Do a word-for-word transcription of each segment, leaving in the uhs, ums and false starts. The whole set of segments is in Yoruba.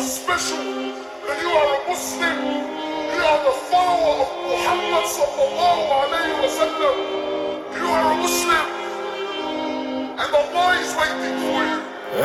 special, that you are a Muslim, you are the follower of Muhammad sallallahu alayhi wa sallam. You are a Muslim, and Allah is waiting for you.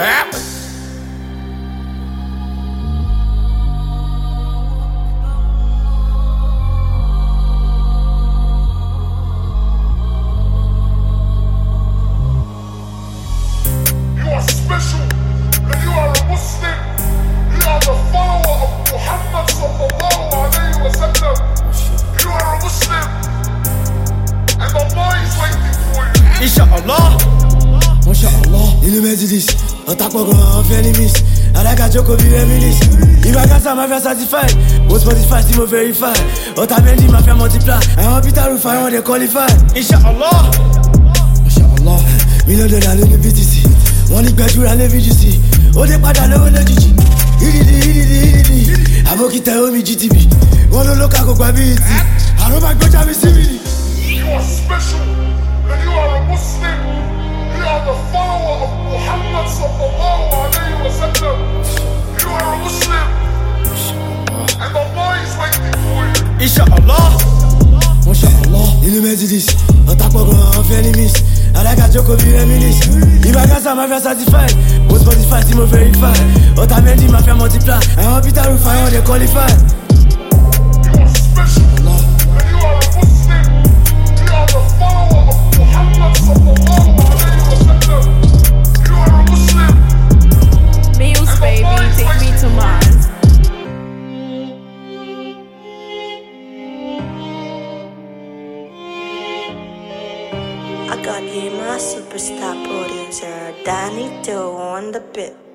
You are special, that you are a Muslim, you are the follower of Muhammad sallallahu alayhi wa sallam. You are a Muslim, and Allah is waiting for you. Inshallah, Mashallah, nínú Mercedes, ọ̀tàpọ̀ gan-an fẹ́ ní miss. Alágàjọ́ bí reminisce. Ìgbà kásá máa fẹ́ certified, mo Spotify tí mo verify. Ọ̀tá méjì máa fẹ́ multiply, àwọn Peter Rufai wọn dey qualify. Inshallah, Mashallah, mílíọ̀nù dọ́là ló ní B T C. Wọ́n ní gbẹ̀dúrà ní V G C. Ó dé padà lówó lójijì. Ìdìdì ìdìdì ìdìdì. Àbókítà omi G T B. Wọ́n ló lóka kó gba bíi ti. Àrùn máa gbọ́jà mi sí mi. You are special, that you are a Muslim, you are the follower of Muhammad sallallahu alayhi wa sallam. You are a Muslim, and Allah is waiting for you. Inshallah, Mashallah, nínú Mercedes, ọ̀tàpọ̀ gan-an fẹ́ ní miss. Alágàjọ́ bí reminisce. Ìgbà kásá máa fẹ́ certified, mo Spotify tí mo verify. Ọ̀tá méjì máa fẹ́ multiply, àwọn Peter Rufai wọn dey qualify. You are special, that you are a Muslim, you are the follower of Muhammad sallallahu alayhi wa sallam. You are a Muslim, Meals, baby, take me to Mars. I got you, my superstar producer, Danny Doe on the bit.